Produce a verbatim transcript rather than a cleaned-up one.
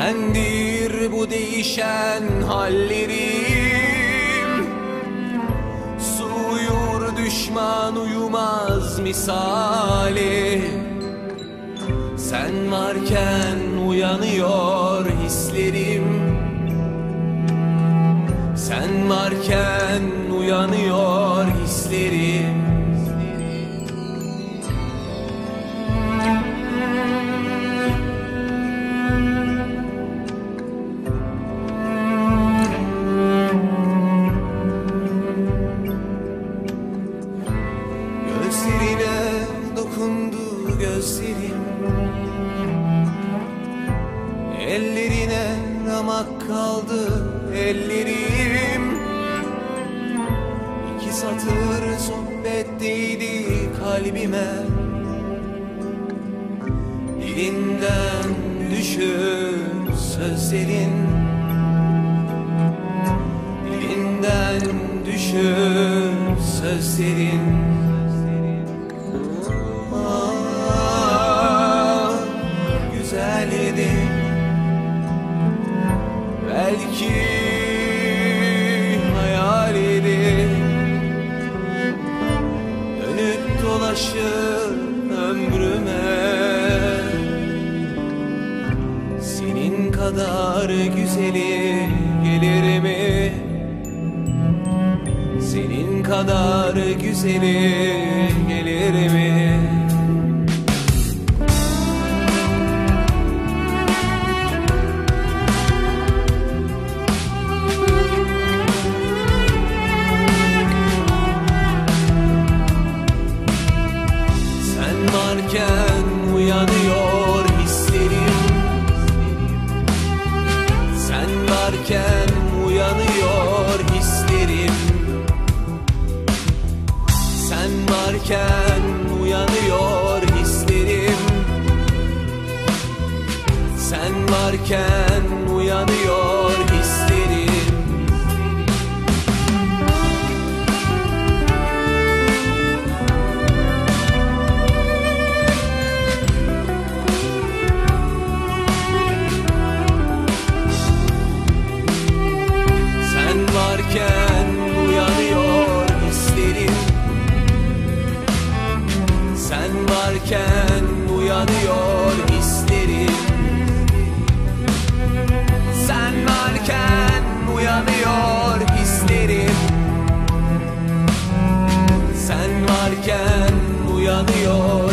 Sendir bu değişen hallerim. Su uyur düşman uyumaz misali. Sen varken uyanıyor hislerim. Sen varken uyanıyor hislerim. Gözlerine dokundu gözlerim. Ellerine ramak kaldı ellerim. İki satır sohbet değdi kalbime. Dilinden düşür sözlerin. Dilinden düşür sözlerin. Ah, güzeldi. Belki hayaliydi. Dönüp dolaşır ömrüme. Senin kadar güzeli gelir mi? Senin kadar güzeli gelir mi? Varken uyanıyor hislerim. Sen varken uyanıyor hislerim. Sen varken uyanıyor hislerim. Sen varken uyanıyor hislerim. Varken uyanıyor hislerim. Sen varken uyanıyor hislerim. Sen varken uyanıyor hislerim. Sen varken uyanıyor